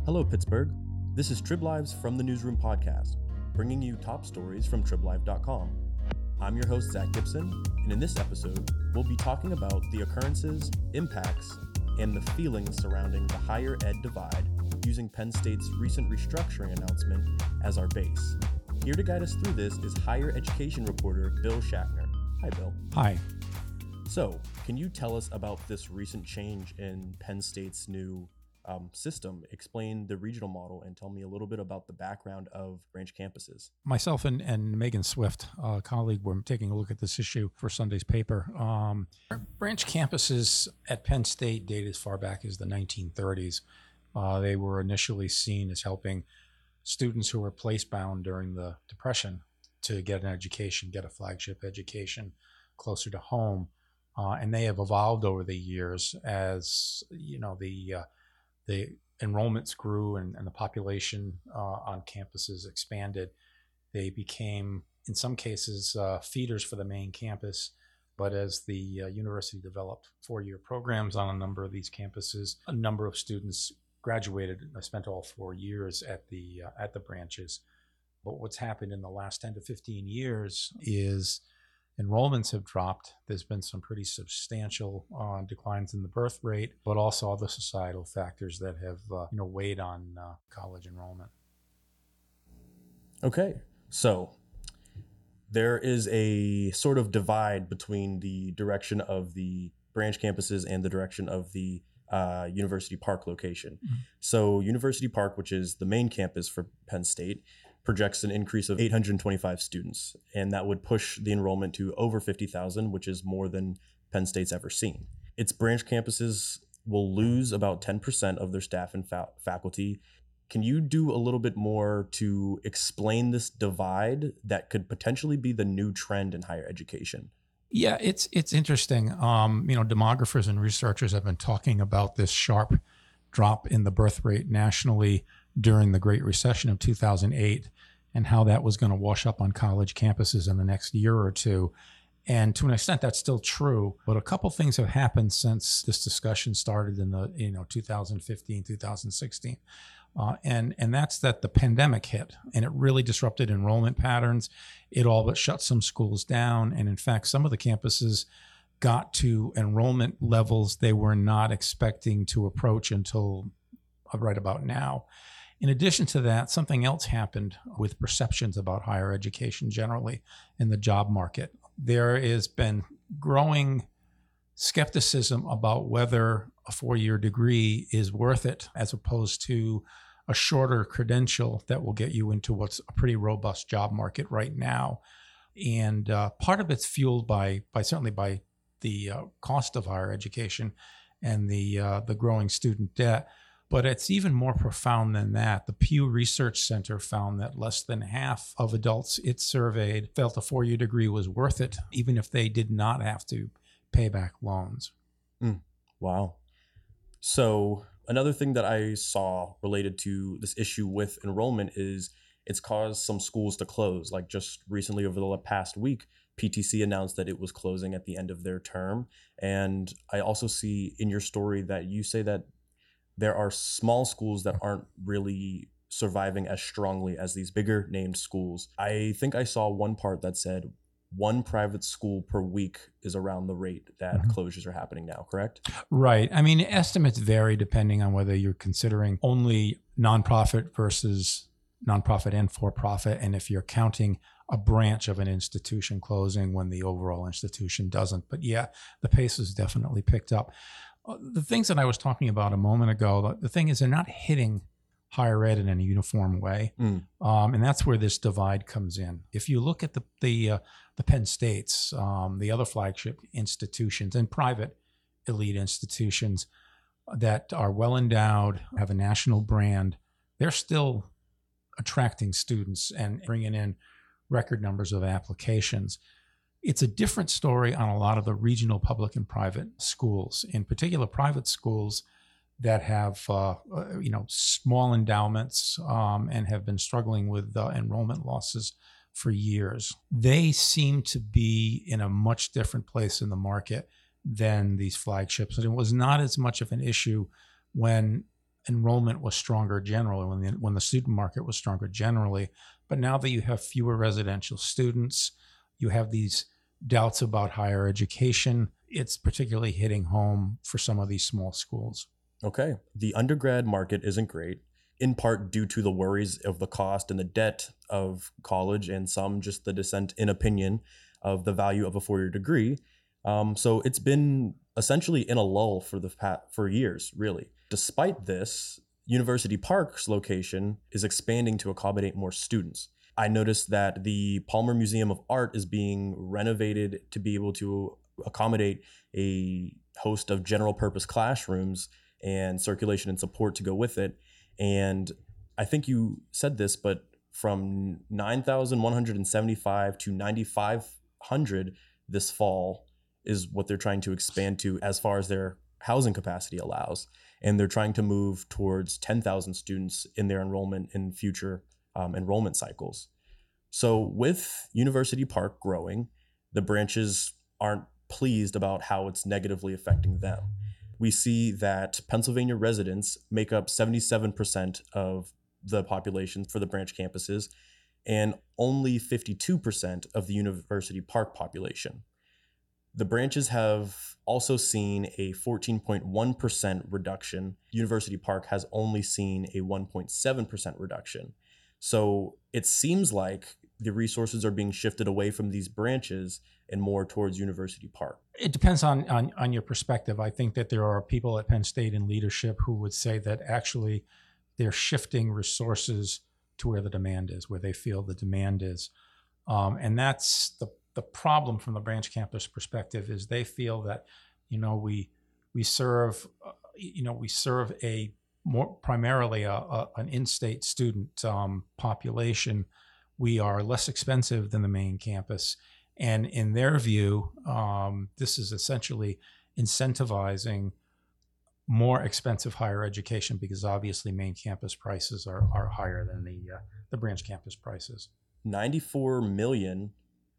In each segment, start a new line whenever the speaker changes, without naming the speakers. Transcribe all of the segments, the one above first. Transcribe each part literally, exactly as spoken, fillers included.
Hello, Pittsburgh. This is Trib Lives from the Newsroom podcast, bringing you top stories from trib live dot com. I'm your host, Zach Gibson, and in this episode, we'll be talking about the occurrences, impacts, and the feelings surrounding the higher ed divide using Penn State's recent restructuring announcement as our base. Here to guide us through this is higher education reporter Bill Schackner. Hi, Bill.
Hi.
So, can you tell us about this recent change in Penn State's new um, system? Explain the regional model and tell me a little bit about the background of branch campuses.
Myself and, and Megan Swift, a colleague, were taking a look at this issue for Sunday's paper. Um, branch campuses at Penn State date as far back as the nineteen thirties. Uh, they were initially seen as helping students who were place-bound during the Depression to get an education, get a flagship education closer to home. Uh, and they have evolved over the years as, you know, the uh, the enrollments grew and, and the population uh, on campuses expanded. They became, in some cases, uh, feeders for the main campus. But as the uh, university developed four-year programs on a number of these campuses, a number of students graduated. I spent all four years at the uh, at the branches. But what's happened in the last ten to fifteen years is enrollments have dropped. There's been some pretty substantial uh, declines in the birth rate, but also other societal factors that have uh, you know weighed on uh, college enrollment.
Okay, so there is a sort of divide between the direction of the branch campuses and the direction of the uh, University Park location. Mm-hmm. So University Park, which is the main campus for Penn State, projects an increase of eight hundred twenty-five students, and that would push the enrollment to over fifty thousand, which is more than Penn State's ever seen. Its branch campuses will lose about ten percent of their staff and fa- faculty. Can you do a little bit more to explain this divide that could potentially be the new trend in higher education?
Yeah, it's it's interesting. Um, you know, demographers and researchers have been talking about this sharp drop in the birth rate nationally during the Great Recession of two thousand eight and how that was going to wash up on college campuses in the next year or two. And to an extent, that's still true. But a couple things have happened since this discussion started in the you know two thousand fifteen, two thousand sixteen. Uh, and, and that's that the pandemic hit, and it really disrupted enrollment patterns. It all but shut some schools down. And in fact, some of the campuses got to enrollment levels they were not expecting to approach until right about now. In addition to that, something else happened with perceptions about higher education generally in the job market. There has been growing skepticism about whether a four-year degree is worth it as opposed to a shorter credential that will get you into what's a pretty robust job market right now. And uh, part of it's fueled by, by certainly by the uh, cost of higher education and the uh, the growing student debt. But it's even more profound than that. The Pew Research Center found that less than half of adults it surveyed felt a four-year degree was worth it, even if they did not have to pay back loans.
Mm, wow. So another thing that I saw related to this issue with enrollment is it's caused some schools to close. Like just recently over the past week, P T C announced that it was closing at the end of their term. And I also see in your story that you say that there are small schools that aren't really surviving as strongly as these bigger named schools. I think I saw one part that said one private school per week is around the rate that mm-hmm. closures are happening now, correct?
Right. I mean, estimates vary depending on whether you're considering only nonprofit versus nonprofit and for-profit, and if you're counting a branch of an institution closing when the overall institution doesn't. But yeah, the pace has definitely picked up. The things that I was talking about a moment ago, the thing is they're not hitting higher ed in any uniform way. Mm. Um, and that's where this divide comes in. If you look at the the, uh, the Penn States, um, the other flagship institutions and private elite institutions that are well endowed, have a national brand, they're still attracting students and bringing in record numbers of applications. It's a different story on a lot of the regional public and private schools, in particular private schools that have uh, you know small endowments um, and have been struggling with uh, enrollment losses for years. They seem to be in a much different place in the market than these flagships. And it was not as much of an issue when enrollment was stronger generally, when the, when the student market was stronger generally. But now that you have fewer residential students, you have these doubts about higher education. It's particularly hitting home for some of these small schools.
Okay. The undergrad market isn't great, in part due to the worries of the cost and the debt of college, and some just the dissent in opinion of the value of a four-year degree. Um, so it's been essentially in a lull for the past, for years, really. Despite this, University Park's location is expanding to accommodate more students. I noticed that the Palmer Museum of Art is being renovated to be able to accommodate a host of general purpose classrooms and circulation and support to go with it. And I think you said this, but from nine thousand one hundred seventy-five to nine thousand five hundred this fall is what they're trying to expand to as far as their housing capacity allows. And they're trying to move towards ten thousand students in their enrollment in future um, enrollment cycles. So with University Park growing, the branches aren't pleased about how it's negatively affecting them. We see that Pennsylvania residents make up seventy-seven percent of the population for the branch campuses and only fifty-two percent of the University Park population. The branches have also seen a fourteen point one percent reduction. University Park has only seen a one point seven percent reduction. So it seems like the resources are being shifted away from these branches and more towards University Park.
It depends on, on, on your perspective. I think that there are people at Penn State in leadership who would say that actually they're shifting resources to where the demand is, where they feel the demand is. Um, and that's the the problem from the branch campus perspective, is they feel that, you know, we we serve, uh, you know, we serve a more primarily a, a, an in-state student um, population. We are less expensive than the main campus. And in their view, um, this is essentially incentivizing more expensive higher education, because obviously main campus prices are, are higher than the uh, the branch campus prices.
ninety-four million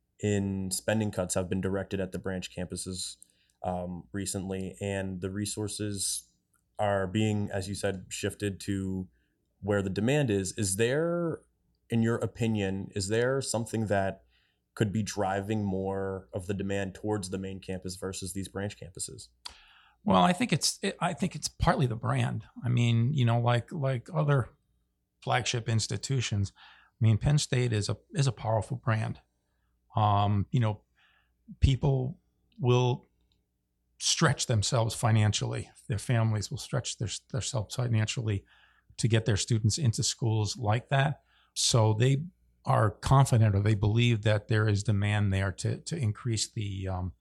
in spending cuts have been directed at the branch campuses um, recently, and the resources are being, as you said, shifted to where the demand is. Is there, in your opinion, is there something that could be driving more of the demand towards the main campus versus these branch campuses?
Well, I think it's it, I think it's partly the brand. I mean, you know, like like other flagship institutions, I mean, Penn State is a is a powerful brand. Um, you know, people will stretch themselves financially. Their families will stretch their themselves financially to get their students into schools like that. So they are confident, or they believe that there is demand there to to increase the um,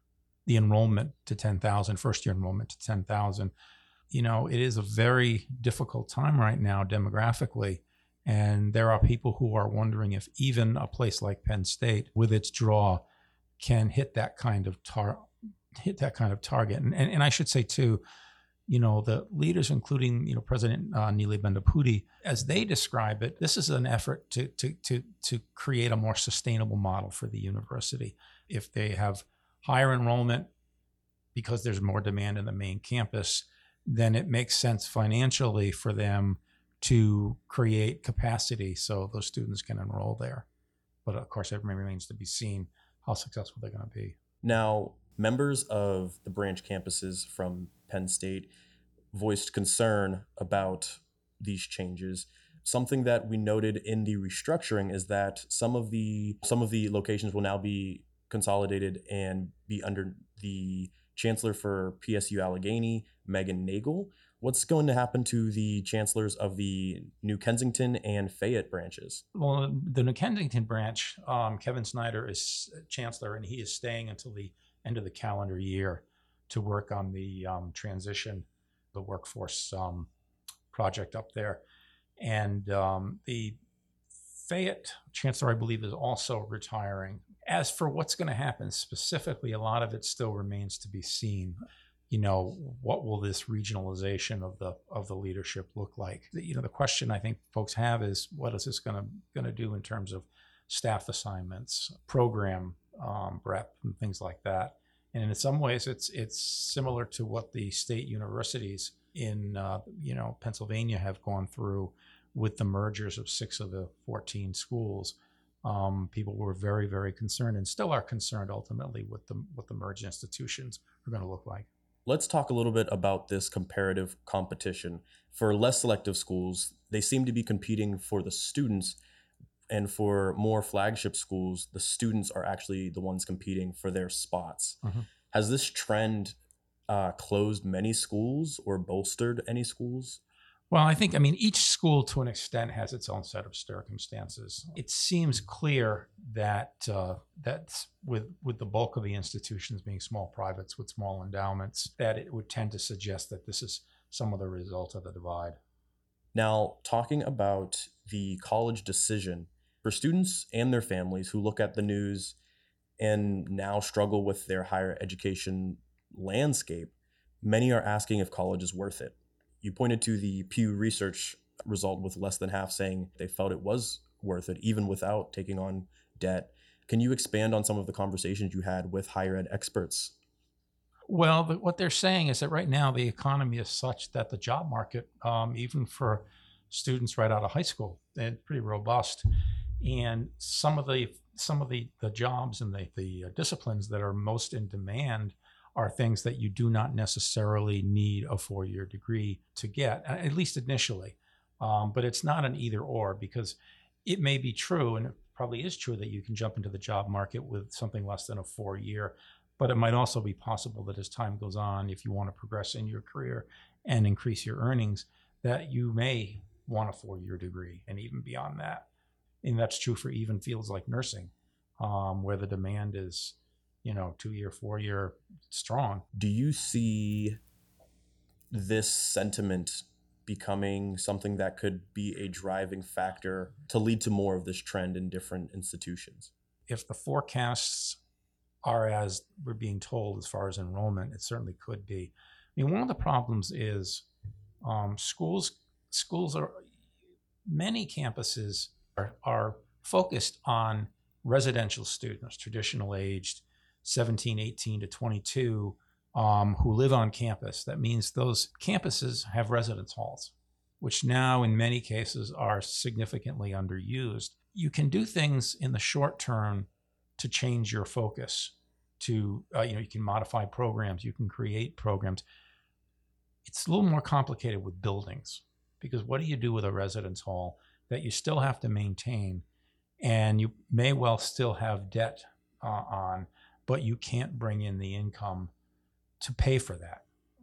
the enrollment to ten thousand, first year enrollment to ten thousand. You know, it is a very difficult time right now demographically. And there are people who are wondering if even a place like Penn State, with its draw, can hit that kind of tar- hit that kind of target. And, and and I should say too, you know, the leaders, including you know President uh, Neeli Bendapudi, as they describe it, this is an effort to to to to create a more sustainable model for the university. If they have higher enrollment because there's more demand in the main campus, then it makes sense financially for them to create capacity so those students can enroll there. But of course, it remains to be seen how successful they're going to be.
Now, members of the branch campuses from Penn State voiced concern about these changes. Something that we noted in the restructuring is that some of the some of the locations will now be consolidated and be under the chancellor for P S U Allegheny, Megan Nagel. What's going to happen to the chancellors of the New Kensington and Fayette branches?
Well, the New Kensington branch, um, Kevin Snyder is chancellor, and he is staying until the end of the calendar year to work on the um, transition, the workforce um, project up there. And um, the Fayette chancellor, I believe, is also retiring. As for what's going to happen specifically, a lot of it still remains to be seen. You know, what will this regionalization of the of the leadership look like? You know, the question I think folks have is, what is this going to going to do in terms of staff assignments, program um, breadth, and things like that? And in some ways, it's it's similar to what the state universities in uh, you know Pennsylvania have gone through with the mergers of six of the fourteen schools. Um, people were very, very concerned and still are concerned ultimately with the what the merged institutions are going to look like.
Let's talk a little bit about this comparative competition. For less selective schools, they seem to be competing for the students, and for more flagship schools, the students are actually the ones competing for their spots. Mm-hmm. Has this trend uh, closed many schools or bolstered any schools?
Well, I think, I mean, each school to an extent has its own set of circumstances. It seems clear that uh, that's with with the bulk of the institutions being small privates with small endowments, that it would tend to suggest that this is some of the result of the divide.
Now, talking about the college decision, for students and their families who look at the news and now struggle with their higher education landscape, many are asking if college is worth it. You pointed to the Pew Research result with less than half saying they felt it was worth it, even without taking on debt. Can you expand on some of the conversations you had with higher ed experts?
Well, the, what they're saying is that right now the economy is such that the job market, um, even for students right out of high school, is pretty robust. And some of the some of the, the jobs and the, the disciplines that are most in demand are things that you do not necessarily need a four-year degree to get, at least initially. Um, but it's not an either or, because it may be true, and it probably is true, that you can jump into the job market with something less than a four-year. But it might also be possible that as time goes on, if you want to progress in your career and increase your earnings, that you may want a four-year degree and even beyond that. And that's true for even fields like nursing, um, where the demand is, you know, two-year, four-year strong.
Do you see this sentiment becoming something that could be a driving factor to lead to more of this trend in different institutions?
If the forecasts are as we're being told as far as enrollment, it certainly could be. I mean, one of the problems is um, schools, schools are, many campuses are, are focused on residential students, traditional aged, seventeen, eighteen to twenty-two, um, who live on campus. That means those campuses have residence halls, which now in many cases are significantly underused. You can do things in the short term to change your focus, to, uh, you know, you can modify programs, you can create programs. It's a little more complicated with buildings, because what do you do with a residence hall that you still have to maintain, and you may well still have debt uh, on, but you can't bring in the income to pay for that.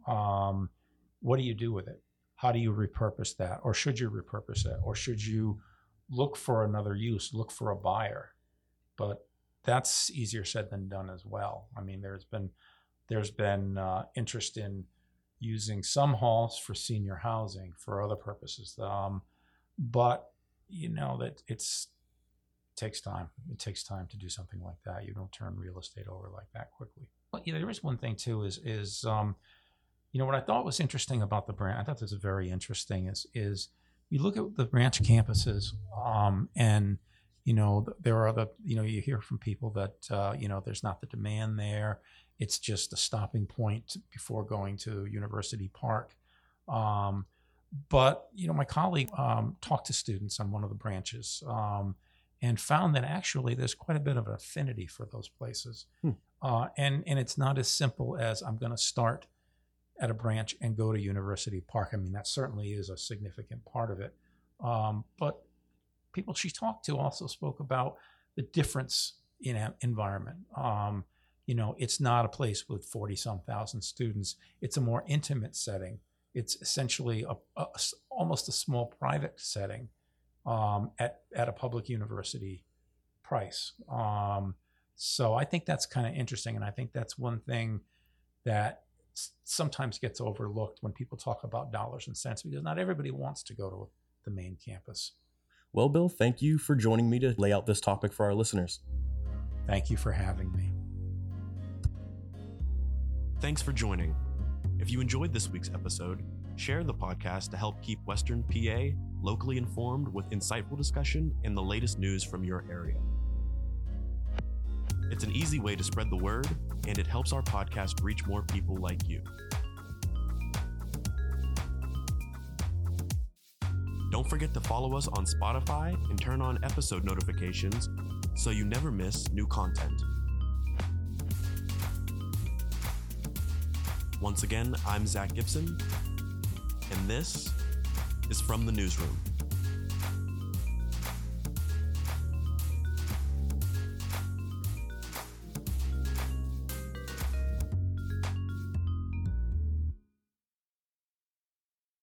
Um, what do you do with it? How do you repurpose that? Or should you repurpose it? Or should you look for another use, look for a buyer? But that's easier said than done as well. I mean, there's been there's been uh, interest in using some halls for senior housing for other purposes, um, but you know that it's it takes time. It takes time to do something like that. You don't turn real estate over like that quickly. But yeah, there is one thing too. Is is um, you know what I thought was interesting about the branch? I thought this was very interesting. Is is you look at the branch campuses, um, and you know, there are the, you know, you hear from people that, uh, you know, there's not the demand there. It's just a stopping point before going to University Park. Um, but, you know, my colleague um, talked to students on one of the branches um, and found that actually there's quite a bit of affinity for those places. Hmm. Uh, and, and it's not as simple as I'm going to start at a branch and go to University Park. I mean, that certainly is a significant part of it. Um, but people she talked to also spoke about the difference in environment. Um, you know, it's not a place with forty some thousand students. It's a more intimate setting. It's essentially a, a, almost a small private setting um, at, at a public university price. Um, so I think that's kind of interesting. And I think that's one thing that s- sometimes gets overlooked when people talk about dollars and cents, because not everybody wants to go to the main campus.
Well, Bill, thank you for joining me to lay out this topic for our listeners.
Thank you for having me.
Thanks for joining. If you enjoyed this week's episode, share the podcast to help keep Western P A locally informed with insightful discussion and the latest news from your area. It's an easy way to spread the word, and it helps our podcast reach more people like you. Don't forget to follow us on Spotify and turn on episode notifications so you never miss new content. Once again, I'm Zach Gibson, and this is From the Newsroom.